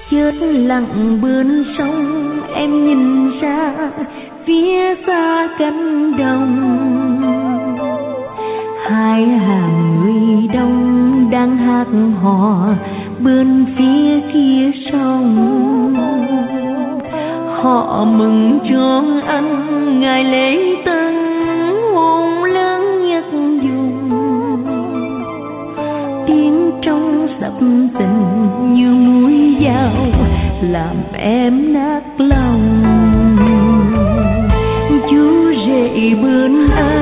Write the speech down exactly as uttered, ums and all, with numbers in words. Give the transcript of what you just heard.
Chết lặng bên sông, em nhìn ra phía xa cánh đồng. Hai hàng người đông đang hát hò bên phía kia sông. Họ mừng cho anh ngày lễ tân hôn lớn nhất vùng. Tiếng trong sập tình như mũi dao làm em nát lòng. Chú rể bên anh